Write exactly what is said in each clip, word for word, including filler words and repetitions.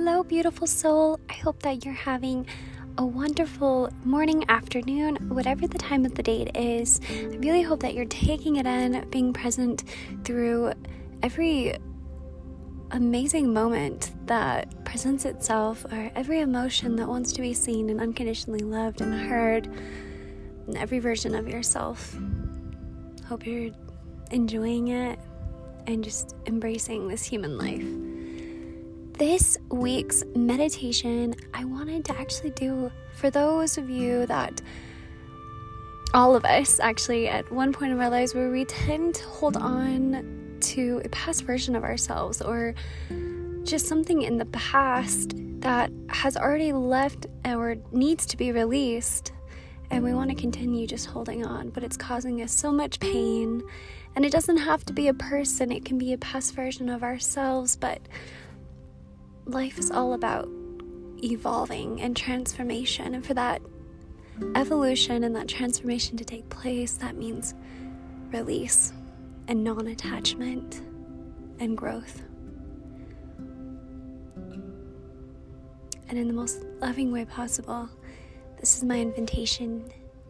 Hello, beautiful soul. I hope that you're having a wonderful morning, afternoon, whatever the time of the day it is. I really hope that you're taking it in, being present through every amazing moment that presents itself, or every emotion that wants to be seen and unconditionally loved and heard, in every version of yourself. Hope you're enjoying it and just embracing this human life. This week's meditation, I wanted to actually do for those of you that, all of us actually, at one point in our lives where we tend to hold on to a past version of ourselves, or just something in the past that has already left or needs to be released, and we want to continue just holding on, but it's causing us so much pain. And it doesn't have to be a person, it can be a past version of ourselves, but life is all about evolving and transformation, and for that evolution and that transformation to take place, that means release and non-attachment and growth. And in the most loving way possible, this is my invitation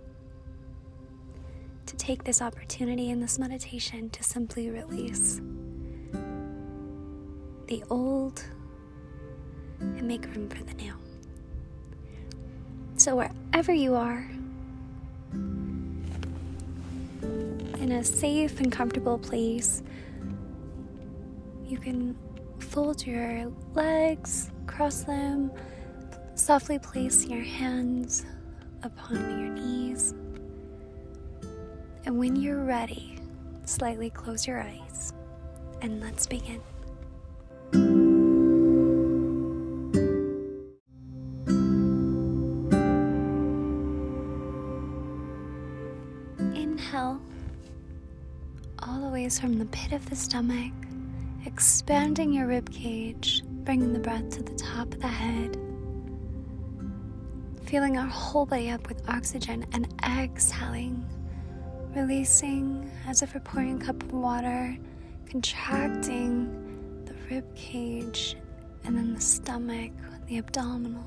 to take this opportunity in this meditation to simply release the old and make room for the new. So wherever you are, in a safe and comfortable place, you can fold your legs, cross them, softly place your hands upon your knees, and when you're ready, slightly close your eyes, and let's begin. Inhale all the way from the pit of the stomach, expanding your rib cage, bringing the breath to the top of the head, filling our whole body up with oxygen, and exhaling, releasing as if we're pouring a cup of water, contracting the rib cage and then the stomach, the abdominal.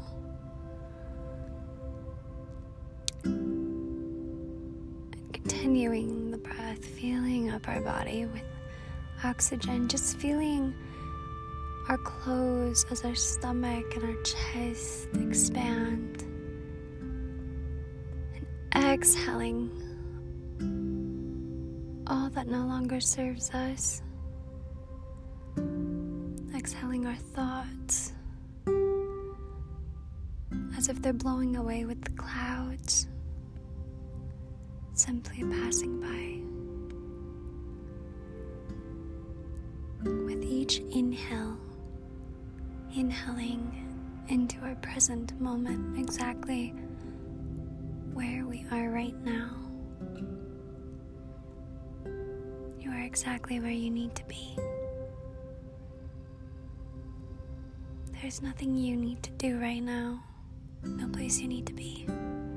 Continuing the breath, filling up our body with oxygen, just feeling our clothes as our stomach and our chest expand, and exhaling all that no longer serves us, exhaling our thoughts as if they're blowing away with the clouds, simply passing by. With each inhale, inhaling into our present moment, exactly where we are right now. You are exactly where you need to be. There's nothing you need to do right now, no place you need to be.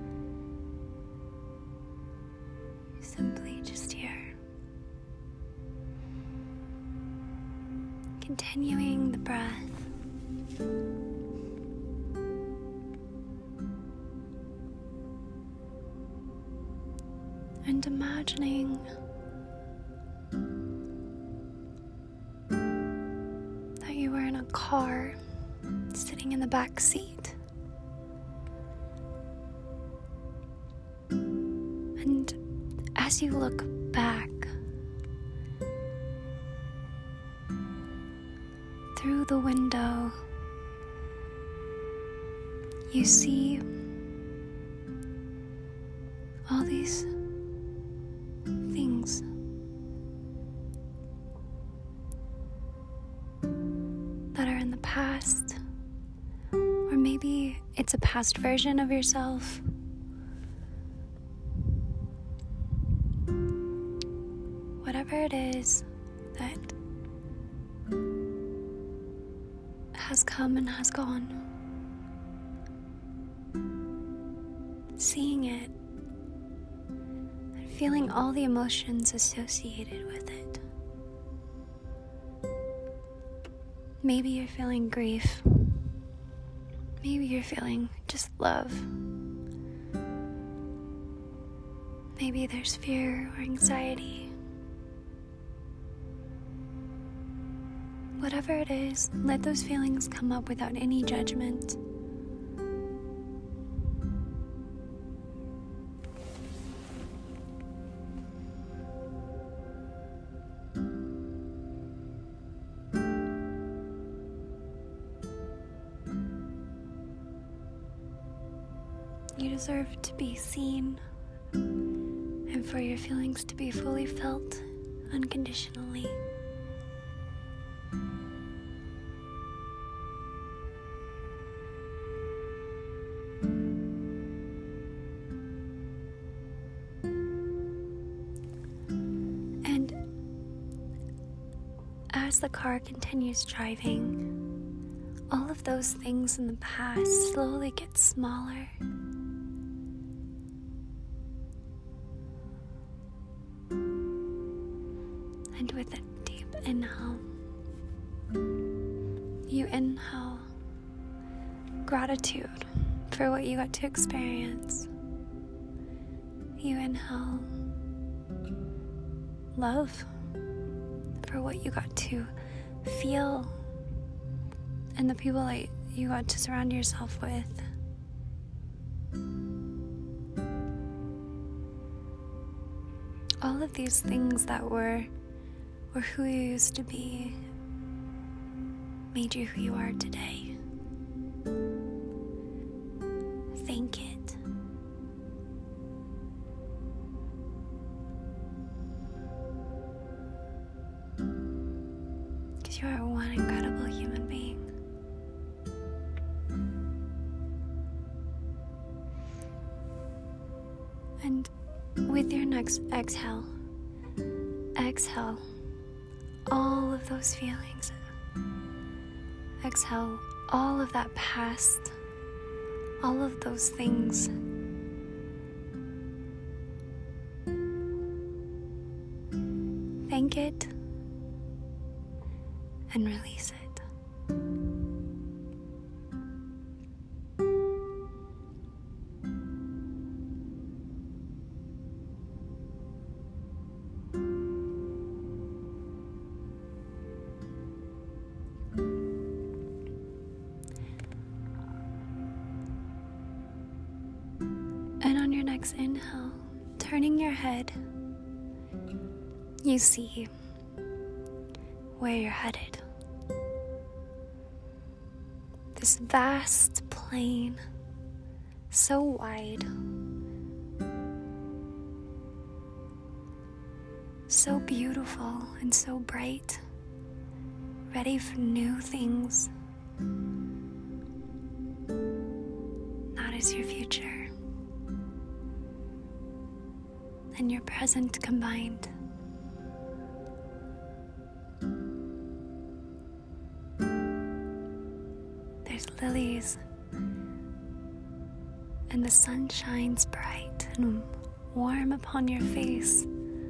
Simply just here. Continuing the breath. And imagining that you were in a car, sitting in the back seat. And as you look back through the window, you see all these things that are in the past, or maybe it's a past version of yourself. Whatever it is that has come and has gone, seeing it and feeling all the emotions associated with it. Maybe you're feeling grief Maybe you're feeling just love. Maybe there's fear or anxiety. Whatever it is, let those feelings come up without any judgment. You deserve to be seen and for your feelings to be fully felt unconditionally. And as the car continues driving, all of those things in the past slowly get smaller. And with a deep inhale, you inhale gratitude for what you got to experience. You inhale love for what you got to feel and the people that you got to surround yourself with. All of these things that were or who you used to be made you who you are today. Thank it. Because you are one incredible human being. And with your next exhale, exhale all of those feelings. Exhale all of that past, all of those things. Thank it and release it. And on your next inhale, turning your head, you see where you're headed. This vast plain, so wide, so beautiful and so bright, ready for new things. That is your future. And your present combined. There's lilies, and the sun shines bright and warm upon your face.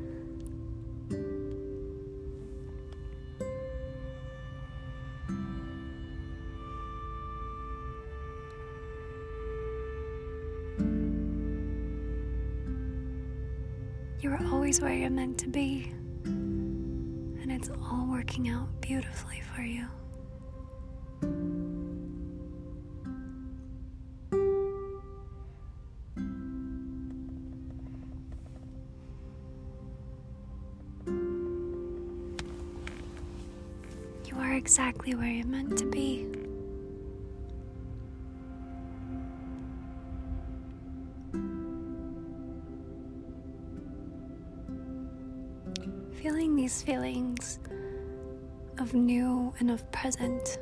You are always where you're meant to be, and it's all working out beautifully for you. You are exactly where you're meant to be. Feeling these feelings of new and of present,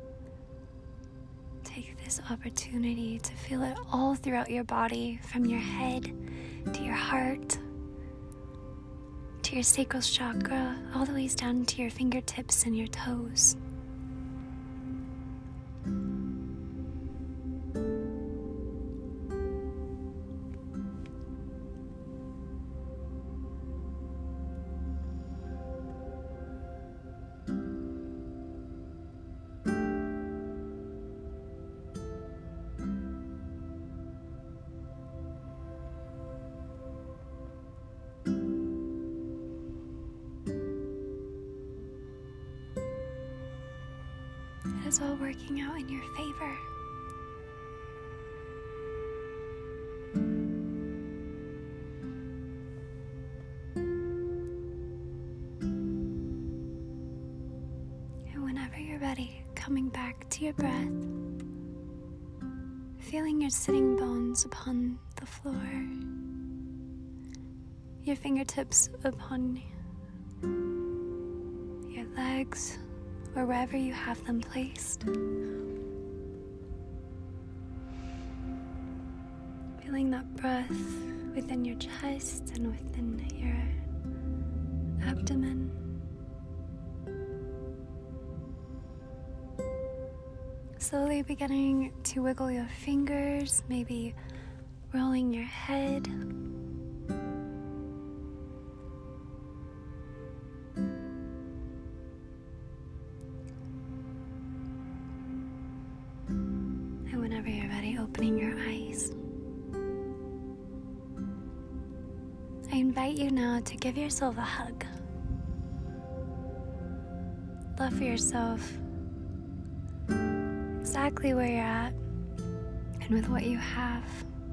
take this opportunity to feel it all throughout your body, from your head to your heart, to your sacral chakra, all the way down to your fingertips and your toes. it's all working out in your favor. And whenever you're ready, coming back to your breath, feeling your sitting bones upon the floor, your fingertips upon your legs, or wherever you have them placed. Feeling that breath within your chest and within your abdomen. Slowly beginning to wiggle your fingers, maybe rolling your head. And whenever you're ready, opening your eyes. I invite you now to give yourself a hug. Love yourself exactly where you're at and with what you have.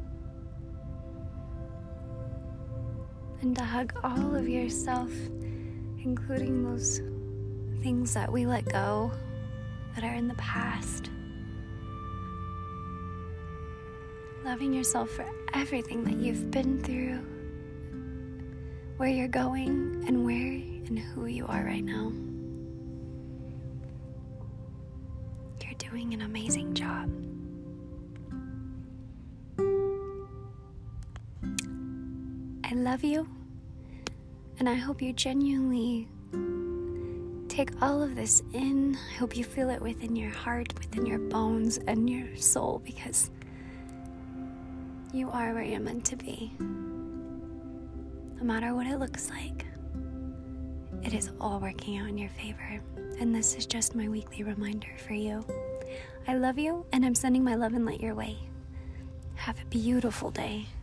And to hug all of yourself, including those things that we let go that are in the past. Loving yourself for everything that you've been through, where you're going, and where and who you are right now. You're doing an amazing job. I love you, and I hope you genuinely take all of this in. I hope you feel it within your heart, within your bones, and your soul, because you are where you're meant to be. No matter what it looks like, it is all working out in your favor. And this is just my weekly reminder for you. I love you, and I'm sending my love and light your way. Have a beautiful day.